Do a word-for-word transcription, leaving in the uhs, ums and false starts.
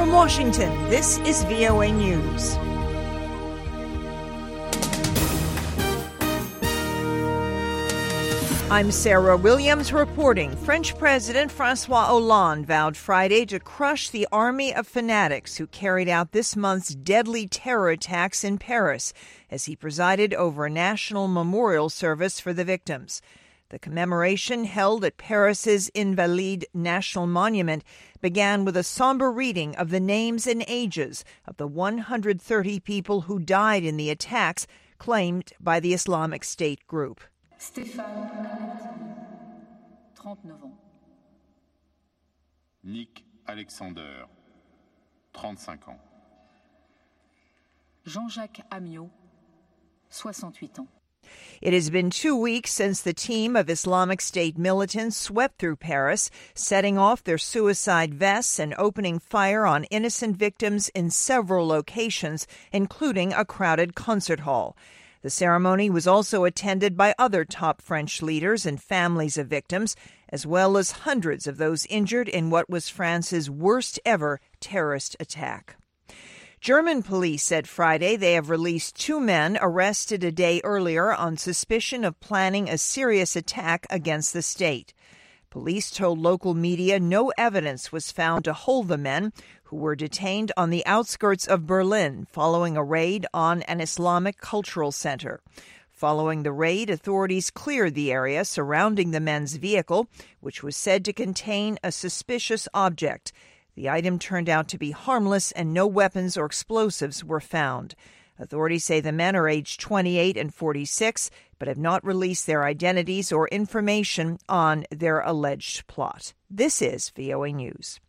From Washington, this is V O A News. I'm Sarah Williams reporting. French President François Hollande vowed Friday to crush the army of fanatics who carried out this month's deadly terror attacks in Paris as he presided over a national memorial service for the victims. The commemoration held at Paris's Invalides National Monument began with a somber reading of the names and ages of the one hundred thirty people who died in the attacks claimed by the Islamic State group. Stéphane Albertini, trente-neuf ans. Nick Alexander, trente-cinq ans. Jean-Jacques Amiot, soixante-huit ans. It has been two weeks since the team of Islamic State militants swept through Paris, setting off their suicide vests and opening fire on innocent victims in several locations, including a crowded concert hall. The ceremony was also attended by other top French leaders and families of victims, as well as hundreds of those injured in what was France's worst ever terrorist attack. German police said Friday they have released two men arrested a day earlier on suspicion of planning a serious attack against the state. Police told local media no evidence was found to hold the men, who were detained on the outskirts of Berlin following a raid on an Islamic cultural center. Following the raid, authorities cleared the area surrounding the men's vehicle, which was said to contain a suspicious object. The item turned out to be harmless and no weapons or explosives were found. Authorities say the men are aged twenty-eight and forty-six, but have not released their identities or information on their alleged plot. This is V O A News.